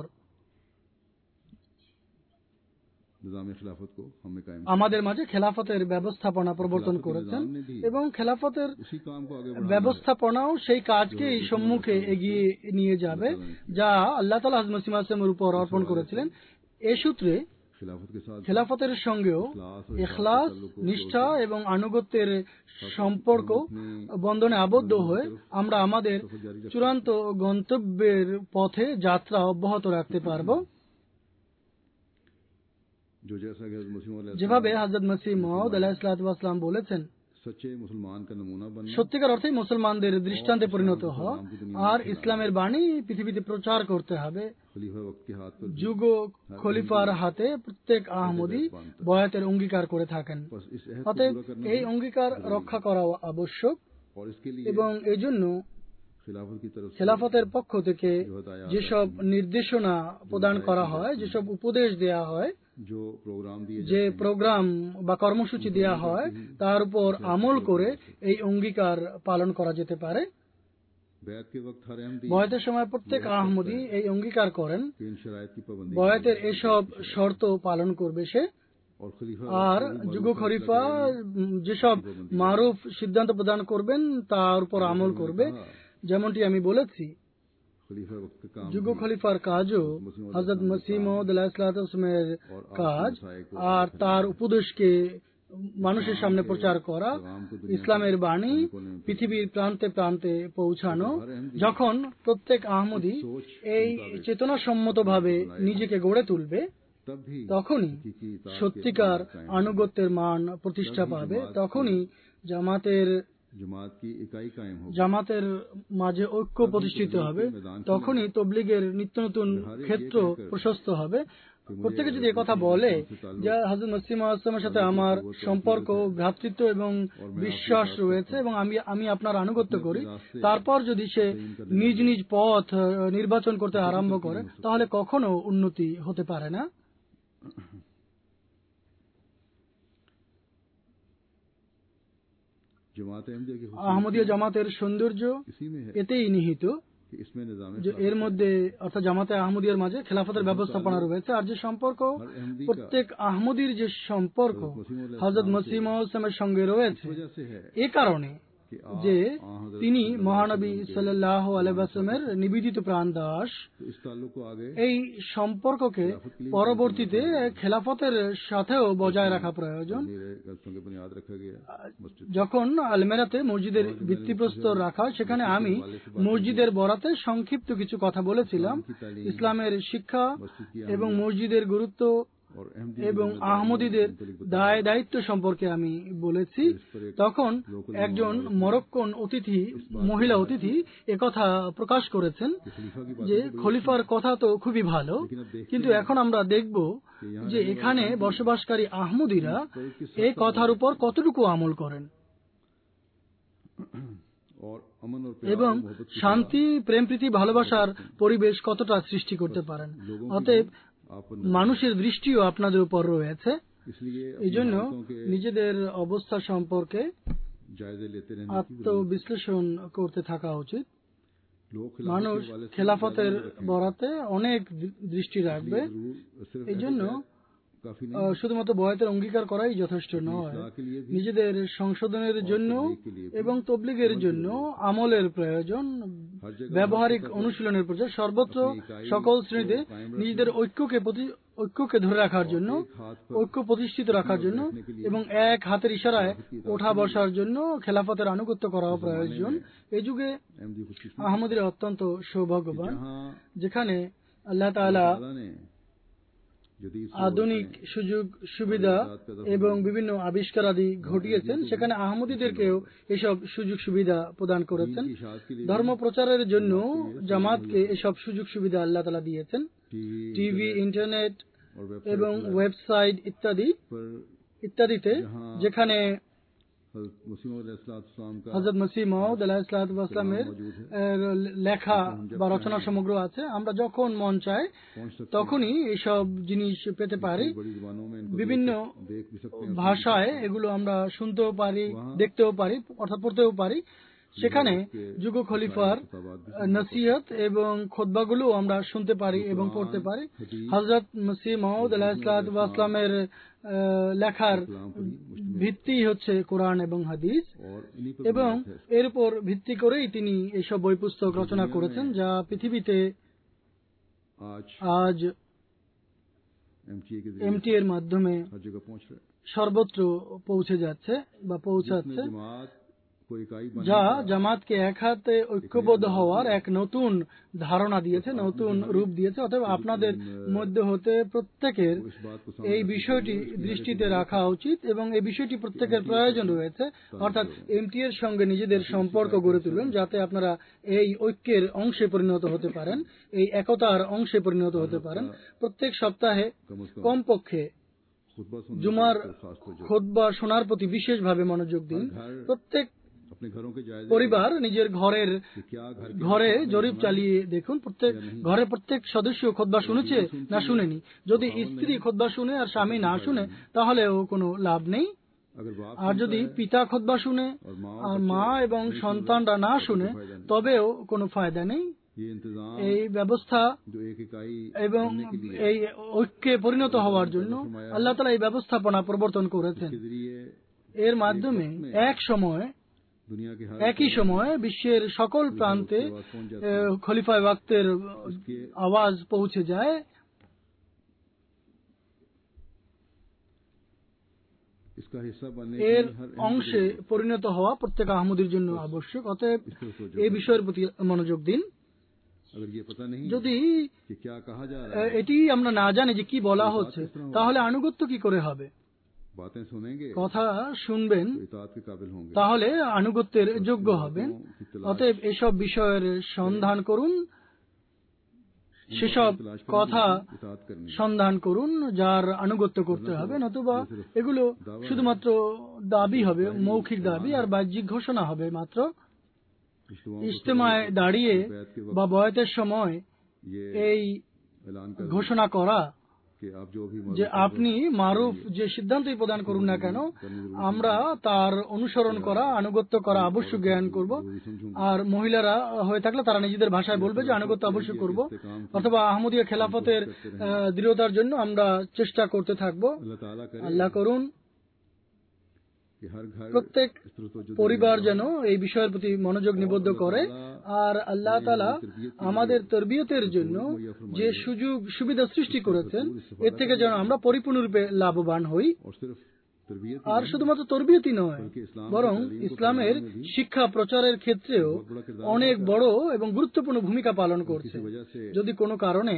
আমাদের মাঝে খেলাফতের ব্যবস্থাপনা প্রবর্তন করেছেন এবং খেলাফতের ব্যবস্থাপনাও সেই কাজকে এই সম্মুখে এগিয়ে নিয়ে যাবে যা আল্লাহ তাআলা হযরত মসিহ মাউদের উপর অর্পণ করেছিলেন। এই সূত্রে খেলাফতের সঙ্গেও ইখলাস, নিষ্ঠা এবং আনুগত্যের সম্পর্ক বন্ধনে আবদ্ধ হয়ে আমরা আমাদের চূড়ান্ত গন্তব্যের পথে যাত্রা অব্যাহত রাখতে পারব। যেভাবে হযরত মসিহ মাউদ আলাইহিস সালাতু ওয়াস সালাম বলেছেন, সত্যিকার অর্থে মুসলমানদের দৃষ্টান্তে পরিণত হওয়া আর ইসলামের বাণী পৃথিবীতে প্রচার করতে হবে। যুগ খলিফার হাতে প্রত্যেক আহমদী বয়াতের অঙ্গীকার করে থাকেন, অতএব এই অঙ্গীকার রক্ষা করা আবশ্যক এবং এই জন্য খেলাফতের পক্ষ থেকে যেসব নির্দেশনা প্রদান করা হয়, যেসব উপদেশ দেয়া হয়, যে প্রোগ্রাম বা কর্মসূচি দেয়া হয় তার উপর আমল করে এই অঙ্গীকার পালন করা যেতে পারে। বয়াতের সময় প্রত্যেক আহমদী এই অঙ্গীকার করেন বয়াতের এসব শর্ত পালন করবে সে, আর যুগ খলিফা যেসব মারুফ সিদ্ধান্ত প্রদান করবেন তার উপর আমল করবে। যেমনটি আমি বলেছি, যুগ খলিফার কাজও হযরত মসিহ মাউদ আলাইহিস সালাতু ওয়াস সালামের কাজ আর তার উপদেশকে মানুষের সামনে প্রচার করা, ইসলামের বাণী পৃথিবীর প্রান্তে প্রান্তে পৌঁছানো। যখন প্রত্যেক আহমদী এই চেতনাসম্মতভাবে নিজেকে গড়ে তুলবে তখনই সত্যিকার আনুগত্যের মান প্রতিষ্ঠা পাবে, তখনই জামাতের মাঝে ঐক্য প্রতিষ্ঠিত হবে, তখনই তবলিগের নিত্য নতুন ক্ষেত্র প্রশস্ত হবে। প্রত্যেকে যদি কথা বলে যে হযরত মসিহ মাউদের সাথে আমার সম্পর্ক, ভ্রাতৃত্ব এবং বিশ্বাস রয়েছে এবং আমি আপনার আনুগত্য করি, তারপর যদি সে নিজ নিজ পথ নির্বাচন করতে আরম্ভ করে তাহলে কখনো উন্নতি হতে পারে না। আহমদিয়া জামাতের সৌন্দর্য এতেই নিহিত যে এর মধ্যে অর্থাৎ জামাতে আহমদিয়ার মাঝে খেলাফতের ব্যবস্থাপনা রয়েছে, আর যে সম্পর্ক প্রত্যেক আহমদির যে সম্পর্ক হযরত মসিহ মাউদ সাল্লামের সঙ্গে রয়েছে, এ কারণে যে তিনি মহানবী সাল্লাল্লাহু আলাইহি ওয়াসাল্লামের নিবেদিত প্রাণদাস। এই সম্পর্ককে পরবর্তীতে খেলাফতের সাথেও বজায় রাখা প্রয়োজন। যখন আলমেরাতে মসজিদের ভিত্তিপ্রস্তর রাখা, সেখানে আমি মসজিদের বরাতে সংক্ষিপ্ত কিছু কথা বলেছিলাম। ইসলামের শিক্ষা এবং মসজিদের গুরুত্ব এবং আহমদীদের দায় দায়িত্ব সম্পর্কে আমি বলেছি। তখন একজন মরক্কোন মহিলা অতিথি একথা প্রকাশ করেছেন যে খলিফার কথা তো খুবই ভালো, কিন্তু এখন আমরা দেখব যে এখানে বসবাসকারী আহমদীরা এই কথার উপর কতটুকু আমল করেন এবং শান্তি, প্রেম, প্রীতি, ভালোবাসার পরিবেশ কতটা সৃষ্টি করতে পারেন। অতএব মানুষের দৃষ্টিও আপনাদের উপর রয়েছে। এই জন্য নিজেদের অবস্থা সম্পর্কে আত্মবিশ্লেষণ করতে থাকা উচিত। মানুষ খেলাফতের বরাতে অনেক দৃষ্টি রাখবে, এই জন্য শুধুমাত্র বয়াতের অঙ্গীকার করাই যথেষ্ট নয়। নিজেদের সংশোধনের জন্য এবং তবলিগের জন্য আমলের প্রয়োজন, ব্যবহারিক অনুশীলনের প্রয়োজন। সর্বত্র সকল শ্রেণীতে নিজেদের ঐক্যকে ধরে রাখার জন্য, ঐক্য প্রতিষ্ঠিত রাখার জন্য এবং এক হাতের ইশারায় ওঠা বসার জন্য খেলাফতের আনুগত্য করা প্রয়োজন। এই যুগে আহমদীরা অত্যন্ত সৌভাগ্যবান, যেখানে আল্লাহ তাআলা আধুনিক সুযোগ সুবিধা এবং বিভিন্ন আবিষ্কার আদি ঘটিয়েছেন। সেখানে আহমদীদেরকেও এসব সুযোগ সুবিধা প্রদান করেছেন। ধর্ম প্রচারের জন্য জামাতকে এসব সুযোগ সুবিধা আল্লাহ তাআলা দিয়েছেন। টিভি, ইন্টারনেট এবং ওয়েবসাইট ইত্যাদিতে যেখানে হযরত মসিহ মাউদ আলাইহিসসালামের লেখা বা রচনা সমগ্র আছে। আমরা যখন মন চাই তখনই এইসব জিনিস পেতে পারি। বিভিন্ন ভাষায় এগুলো আমরা শুনতেও পারি, দেখতেও পারি, অর্থাৎ পড়তেও পারি। সেখানে যুগ খলিফার নসিহত এবং খুতবাগুলো আমরা শুনতে পারি এবং পড়তে পারি। হযরত মসিহ মাউদ আলাইহিসসালামের লেখার ভিত্তি হচ্ছে কোরআন এবং হাদিস, এবং এর উপর ভিত্তি করেই তিনি এইসব বই পুস্তক রচনা করেছেন, যা পৃথিবীতে আজ এমটি এর মাধ্যমে সর্বত্র পৌঁছে যাচ্ছে বা পৌঁছাচ্ছে, যা জামাতকে এক হাতে ঐক্যবদ্ধ হওয়ার এক নতুন ধারণা দিয়েছে, নতুন রূপ দিয়েছে। অতএব আপনাদের মধ্যে হতে প্রত্যেকের এই বিষয়টি দৃষ্টিতে রাখা উচিত এবং এই বিষয়টি প্রত্যেকের প্রয়োজন রয়েছে, অর্থাৎ এমটি এর সঙ্গে নিজেদের সম্পর্ক গড়ে তুলবেন, যাতে আপনারা এই ঐক্যের অংশে পরিণত হতে পারেন, এই একতার অংশে পরিণত হতে পারেন। প্রত্যেক সপ্তাহে কমপক্ষে জুমার খুতবা শোনার প্রতি বিশেষভাবে মনোযোগ দিন। প্রত্যেক পরিবার নিজের ঘরে জরিপ চালিয়ে দেখুন, প্রত্যেক ঘরে প্রত্যেক সদস্য খুতবা শুনেছে না শুনেনি। যদি স্ত্রী খুতবা শুনে আর স্বামী না শুনে, তাহলেও কোনো লাভ নেই। আর যদি পিতা খুতবা শুনে আর মা এবং সন্তানরা না শুনে, তবেও কোনো ফায়দা নেই। এই ব্যবস্থা এবং এই ঐক্যে পরিণত হওয়ার জন্য আল্লাহ তাআলা এই ব্যবস্থাপনা প্রবর্তন করেছেন। এর মাধ্যমে একই সময়ে বিশ্বের সকল প্রান্তে খলিফায়ে ওয়াক্তের আওয়াজ পৌঁছে যায়। এর অংশে পরিণত হওয়া প্রত্যেক আহমদীর জন্য আবশ্যক। অতএব এই বিষয়ের প্রতি মনোযোগ দিন। যদি এটি আমরা না জানি যে কি বলা হচ্ছে, তাহলে আনুগত্য কি করে হবে? কথা শুনবেন, তাহলে আনুগত্যের যোগ্য হবেন। অতএব এসব বিষয়ের সন্ধান করুন, সেসব কথা সন্ধান করুন যার আনুগত্য করতে হবে, নতুবা এগুলো শুধুমাত্র দাবি হবে, মৌখিক দাবি আর বাহ্যিক ঘোষণা হবে মাত্র। ইজতেমায় দাঁড়িয়ে বা বয়াতের সময় এই ঘোষণা করা যে আপনি মারুফ যে সিদ্ধান্তই প্রদান করুন না কেন, আমরা তার অনুসরণ করা, আনুগত্য করা আবশ্যক জ্ঞান করব। আর মহিলারা হয়ে থাকলে তারা নিজেদের ভাষায় বলবে যে আনুগত্য অবশ্যক করব, অথবা আহমদীয় খেলাফতের দৃঢ়তার জন্য আমরা চেষ্টা করতে থাকব। আল্লাহ করুন প্রত্যেক পরিবার যেন এই বিষয়ের প্রতি মনোযোগ নিবদ্ধ করে। আর আল্লাহ তাআলা আমাদের তরবিয়তের জন্য যে সুযোগ সুবিধা সৃষ্টি করেছেন, এর থেকে যেন আমরা পরিপূর্ণরূপে লাভবান হই। আর শুধুমাত্র তরবিয়তই নয়, বরং ইসলামের শিক্ষা প্রচারের ক্ষেত্রেও অনেক বড় এবং গুরুত্বপূর্ণ ভূমিকা পালন করছে। যদি কোনো কারণে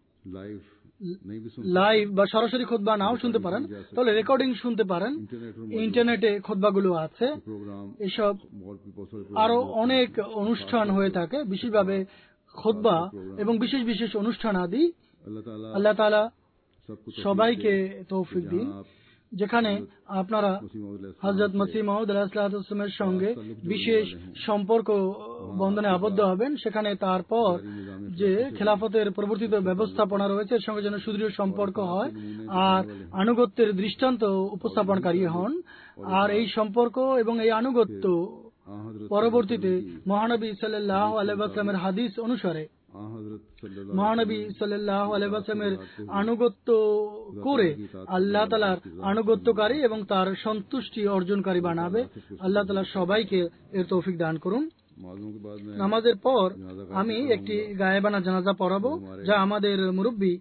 লাইভ বা সরাসরি খুতবা নাও শুনতে পারেন, তাহলে রেকর্ডিং শুনতে পারেন। ইন্টারনেটে খুতবাগুলো আছে। এসব আরো অনেক অনুষ্ঠান হয়ে থাকে, বিশেষভাবে খুতবা এবং বিশেষ বিশেষ অনুষ্ঠান আদি। আল্লাহ তাআলা সবাইকে তৌফিক দিন। যেখানে আপনারা হযরত মসিহ মাউদ আলাইহিসসালামের সঙ্গে বিশেষ সম্পর্ক বন্ধনে আবদ্ধ হবেন, সেখানে তারপর যে খেলাফতের প্রবর্তিত ব্যবস্থাপনা রয়েছে এর সঙ্গে যেন সুদৃঢ় সম্পর্ক হয় আর আনুগত্যের দৃষ্টান্ত উপস্থাপনকারী হন। আর এই সম্পর্ক এবং এই আনুগত্য পরবর্তীতে মহানবী সাল্লাল্লাহু আলাইহি ওয়াসাল্লামের হাদিস অনুসারে মহানবী সাল্লাল্লাহু আলাইহি ওয়াসাল্লামের আনুগত্য করে আল্লাহ তাআলার আনুগত্যকারী এবং তার সন্তুষ্টি অর্জনকারী বানাবে। আল্লাহ তাআলা সবাইকে এর তৌফিক দান করুন। নামাজের পর আমি একটি গায়েবানা জানাজা পড়াবো, যা আমাদের মুরব্বী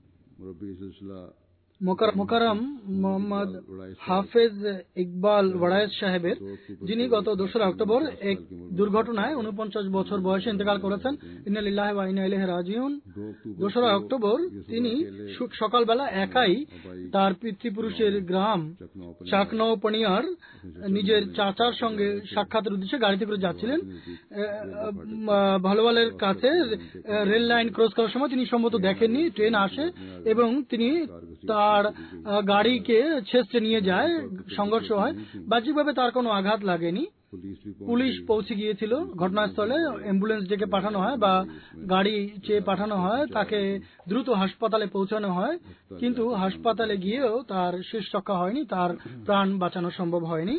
মোকাররম মোহাম্মদ হাফেজ ইকবাল ওয়ারায়েত সাহেবের, যিনি গত 2রা অক্টোবর এক দুর্ঘটনায় 49 বছর বয়সে ইন্তেকাল করেছেন। ইন্না লিল্লাহি ওয়া ইন্না ইলাইহি রাজিউন। 2রা অক্টোবর তিনি সকালবেলা একাই তার পিতৃপুরুষের গ্রাম চাকনৌ পনিয়ার নিজের চাচার সঙ্গে সাক্ষাতের উদ্দেশ্যে গাড়িতে করে যাচ্ছিলেন। ভালোবালের কাছে রেল লাইন ক্রস করার সময় তিনি সম্ভবত দেখেননি, ট্রেন আসে এবং তিনি তার তার গাড়িকে ছেঁচড়ে নিয়ে যায়, সংঘর্ষ হয়। বাহ্যিকভাবে তার কোনো আঘাত লাগেনি। পুলিশ পৌঁছে গিয়েছিল ঘটনাস্থলে, অ্যাম্বুলেন্স ডেকে পাঠানো হয় বা গাড়ি চেয়ে পাঠানো হয়, তাকে দ্রুত হাসপাতালে পৌঁছানো হয়, কিন্তু হাসপাতালে গিয়েও তার শেষ রক্ষা হয়নি, তার প্রাণ বাঁচানো সম্ভব হয়নি।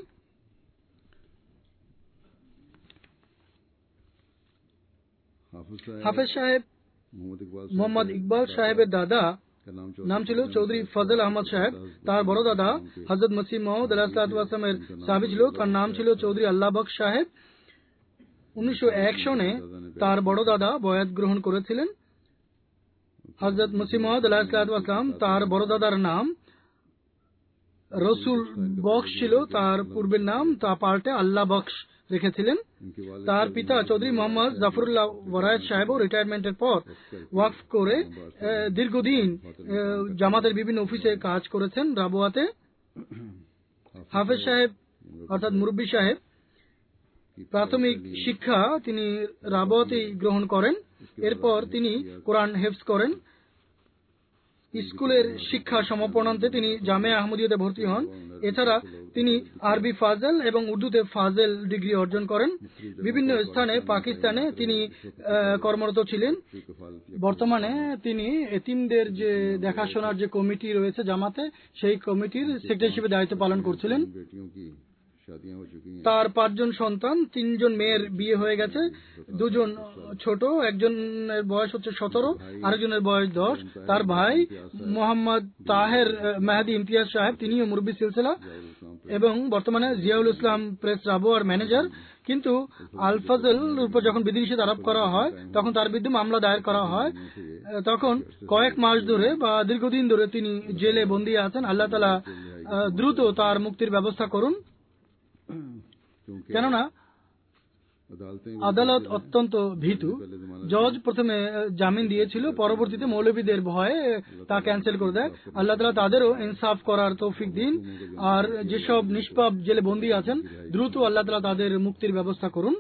হাফেজ সাহেব মোহাম্মদ ইকবাল সাহেবের দাদা নাম ছিল চৌধুরী ফজল আহমদ সাহেব। তার বড় দাদা হযরত মসিহ মাউদ আলাইহিসসালামের সাহাবী ছিল, তার নাম ছিল চৌধুরী আল্লাহ বখশ সাহেব। 1901 সনে তার বড় দাদা বয়াত গ্রহণ করেছিলেন। হযরত মসিহ মাউদ আলাইহিসসালাম তার বড় দাদার নাম রসুল বখশ ছিল, তার পূর্বের নাম তা পাল্টে আল্লাহ বখশ রেখেছিলেন। তার পিতা চৌধুরী মোহাম্মদ জাফরুল্লাহ ওয়ারায়েত সাহেব রিটায়ারমেন্টের পর ওয়াকফ করে দীর্ঘদিন জামাতের বিভিন্ন অফিসে কাজ করেছেন রাবুয়াতে। হাফেজ সাহেব অর্থাৎ মুরব্বী সাহেব প্রাথমিক শিক্ষা তিনি রাবুয়াতেই গ্রহণ করেন। এরপর তিনি কোরআন হেফজ করেন। স্কুলের শিক্ষা সমাপনান্তে তিনি জামিয়া আহমদিয়াতে ভর্তি হন। এছাড়া তিনি আরবি ফাজেল এবং উর্দুতে ফাজেল ডিগ্রি অর্জন করেন। বিভিন্ন স্থানে পাকিস্তানে তিনি কর্মরত ছিলেন। বর্তমানে তিনি এতিমদের যে দেখাশোনার যে কমিটি রয়েছে জামাতে, সেই কমিটির সেক্রেটারি হিসেবে দায়িত্ব পালন করছিলেন। তার 5 জন সন্তান, 3 জন মেয়ের বিয়ে হয়ে গেছে, 2 জন ছোট, একজনের বয়স হচ্ছে 17, আরেকজনের বয়স 10। তার ভাই মোহাম্মদ তাহের মেহেদি ইমতিয়াজ সাহেব, তিনিও মুরব্বী সিলসিলা এবং বর্তমানে জিয়াউল ইসলাম প্রেস রাবুয়ার ম্যানেজার। কিন্তু আল ফাজলের উপর যখন বিধিনিষেধ আরোপ করা হয় তখন তার বিরুদ্ধে মামলা দায়ের করা হয়। তখন কয়েক মাস ধরে বা দীর্ঘদিন ধরে তিনি জেলে বন্দী আছেন। আল্লাহ তাআলা দ্রুত তার মুক্তির ব্যবস্থা করুন, কেননা আদালত অত্যন্ত ভীতু। জজ প্রথমে জামিন দিয়েছিল, পরবর্তীতে মৌলবীদের ভয়ে তা ক্যান্সেল করে দেয়। আল্লাহ তাআলা তাদেরও ইনসাফ করার তৌফিক দিন। আর যেসব নিষ্পাপ জেলে বন্দী আছেন দ্রুত আল্লাহ তাআলা তাদের মুক্তির ব্যবস্থা করুন।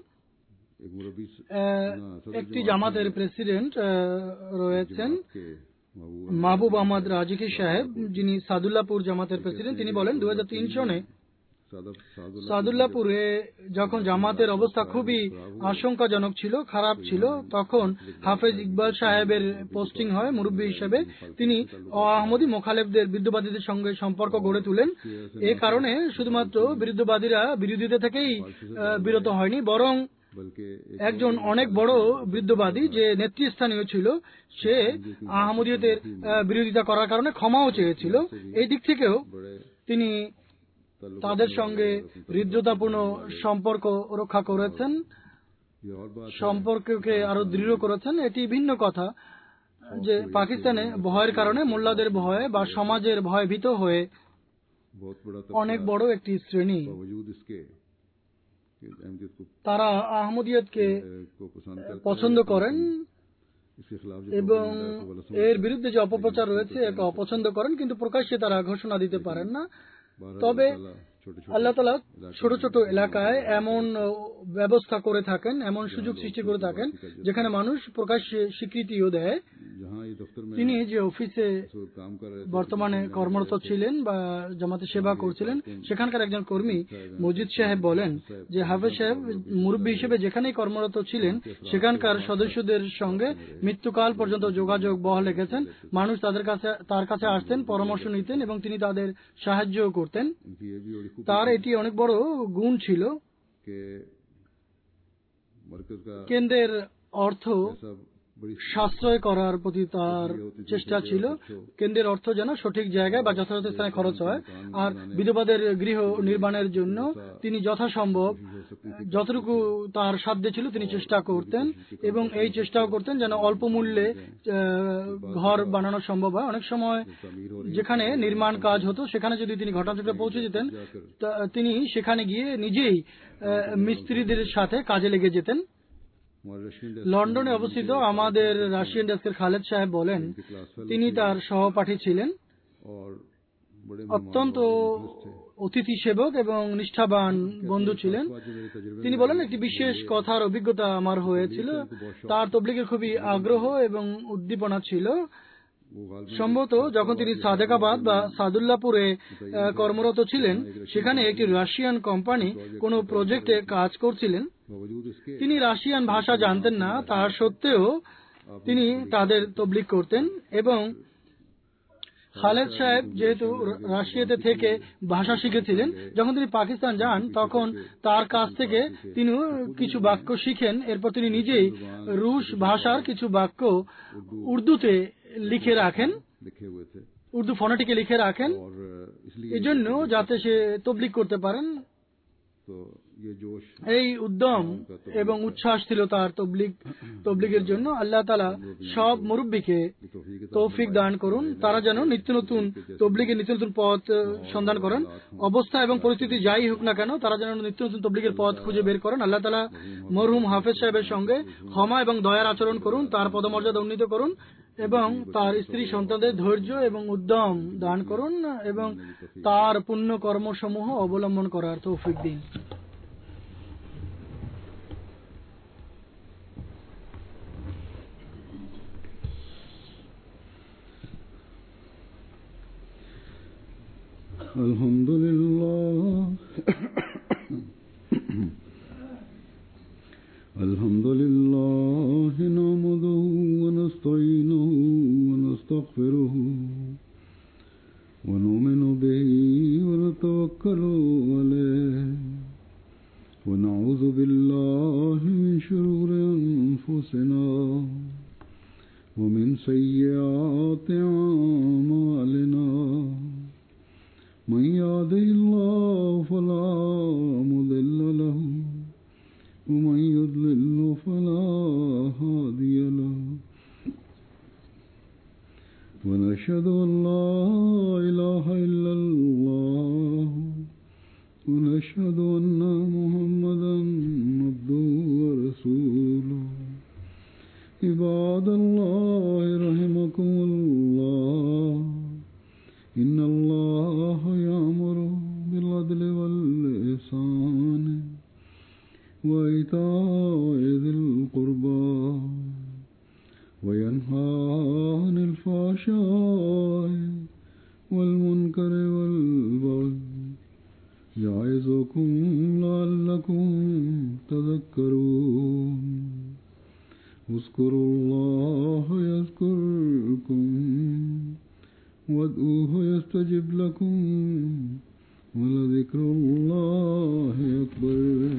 একটি জামাতের প্রেসিডেন্ট রয়েছেন মাহবুব আহমদ রাজিকি সাহেব, যিনি সাদুল্লাহপুর জামাতের প্রেসিডেন্ট। তিনি বলেন 2003 সনে সাদুল্লাহপুরে যখন জামাতের অবস্থা খুবই আশঙ্কাজনক ছিল, খারাপ ছিল, তখন হাফেজ ইকবাল সাহেবের পোস্টিং হয় মুরব্বী হিসেবে। তিনি আহমদী মোখালেফদের বিরুদ্ধবাদীদের সঙ্গে সম্পর্ক গড়ে তোলেন। এ কারণে শুধুমাত্র বিরুদ্ধবাদীরা বিরোধিতা থেকেই বিরত হয়নি, বরং একজন অনেক বড় বিরুদ্ধবাদী যে নেতৃস্থানীয় ছিল, সে আহমদীয়তের বিরোধিতা করার কারণে ক্ষমাও চেয়েছিল। এই দিক থেকেও তিনি তাদের সঙ্গে হৃদ্রতাপূর্ণ সম্পর্ক রক্ষা করেছেন, সম্পর্ককে আরো দৃঢ় করেছেন। এটি ভিন্ন কথা যে পাকিস্তানে ভয়ের কারণে, মোল্লাদের ভয়ে বা সমাজের ভয়ভীত হয়ে অনেক বড় একটি শ্রেণী তারা আহমদিয়তকে পছন্দ করেন এবং এর বিরুদ্ধে যে অপপ্রচার রয়েছে একে অপছন্দ করেন, কিন্তু প্রকাশ্যে তারা ঘোষণা দিতে পারেন না। তবে আল্লাহ তাআলা ছোট ছোট এলাকায় এমন ব্যবস্থা করে থাকেন, এমন সুযোগ সৃষ্টি করে থাকেন যেখানে মানুষ প্রকাশ্যে স্বীকৃতিও দেয়। তিনি যে অফিসে বর্তমানে কর্মরত ছিলেন বা জামাতে সেবা করছিলেন, সেখানকার একজন কর্মী মজিদ সাহেব বলেন যে হাফেজ সাহেব মুরব্বী হিসেবে যেখানেই কর্মরত ছিলেন সেখানকার সদস্যদের সঙ্গে মৃত্যুকাল পর্যন্ত যোগাযোগ বহাল রেখেছেন। মানুষ তার কাছে আসতেন, পরামর্শ নিতেন এবং তিনি তাদের সাহায্য করতেন। তার এটি অনেক বড় গুণ ছিল। কেন্দ্রের অর্থ সাশ্রয় করার প্রতি তার চেষ্টা ছিল। কেন্দ্রের অর্থ যেন সঠিক জায়গায় বা যথাযথ স্থানে খরচ হয়। আর বিধবাদের গৃহ নির্মাণের জন্য তিনি যথাসম্ভব যতটুকু তার সাধ্যে ছিল তিনি চেষ্টা করতেন এবং এই চেষ্টাও করতেন যেন অল্প মূল্যে ঘর বানানো সম্ভব হয়। অনেক সময় যেখানে নির্মাণ কাজ হতো সেখানে যদি তিনি ঘটনাচক্রে পৌঁছে যেতেন, তিনি সেখানে গিয়ে নিজেই মিস্ত্রিদের সাথে কাজে লেগে যেতেন। লন্ডনে অবস্থিত আমাদের রাশিয়ান ডেস্কের খালেদ সাহেব বলেন তিনি তার সহপাঠী ছিলেন, অত্যন্ত অতিথি সেবক এবং নিষ্ঠাবান বন্ধু ছিলেন। তিনি বলেন একটি বিশেষ কথার অভিজ্ঞতা আমার হয়েছিল। তার তবলিগের খুবই আগ্রহ এবং উদ্দীপনা ছিল। সম্ভবত যখন তিনি সাদেকাবাদ বা সাদুল্লাপুরে কর্মরত ছিলেন, সেখানে একটি রাশিয়ান কোম্পানি কোনো প্রজেক্টে কাজ করছিলেন। তিনি রাশিয়ান ভাষা জানতেন না, তা সত্ত্বেও তিনি তাদের তবলিগ করতেন। এবং খালেদ সাহেব যেহেতু রাশিয়াতে থেকে ভাষা শিখেছিলেন, যখন তিনি পাকিস্তান যান তখন তার কাছ থেকে তিনি কিছু বাক্য শিখেন। এরপর তিনি নিজেই রুশ ভাষার কিছু বাক্য উর্দুতে লিখে রাখেন, উর্দু ফনেটিকে লিখে রাখেন, এজন্য যাতে সে তবলিগ করতে পারেন। এই উদ্যম এবং উচ্ছ্বাস ছিল তার তবলিগের জন্য। আল্লাহ তাআলা সব মুরব্বীকে তৌফিক দান করুন, তারা যেন নিত্য নতুন তবলিগের নিত্য নতুন পথ সন্ধান করেন। অবস্থা এবং পরিস্থিতি যাই হোক না কেন, তারা যেন নিত্য নতুন তবলিগের পথ খুঁজে বের করেন। আল্লাহ তাআলা মরহুম হাফেজ সাহেবের সঙ্গে ক্ষমা এবং দয়ার আচরণ করুন, তার পদমর্যাদা উন্নীত করুন এবং তার স্ত্রী সন্তানদের ধৈর্য এবং উদ্যম দান করুন এবং তার পুণ্য কর্মসমূহ অবলম্বন করার তৌফিক দিন। আলহামদুলিল্লাহ নাহমাদুহু ওয়া নাস্তাঈনুহু ওয়া নাস্তাগফিরুহু ওয়া নু'মিনু বিহি ওয়া নাতাওয়াক্কালু আলাইহি ওয়া নাউযু বিল্লাহি মিন শুরুরি আনফুসিনা ওয়া মিন সাইয়্যাতি আ'মালিনা من يهده الله فلا مضل له ومن يضلل فلا هادي له ونشهد أن لا إله إلا الله ونشهد أن محمدا عبده ورسوله عباد الله رحمكم الله إن الله يأمر بالعدل والإحسان وإيتاء ذي القربى وينهى عن الفحشاء والمنكر والبغي يعظكم لعلكم تذكرون اذكروا الله يذكركم وادعوه يستجب لكم ولذكر الله أكبر.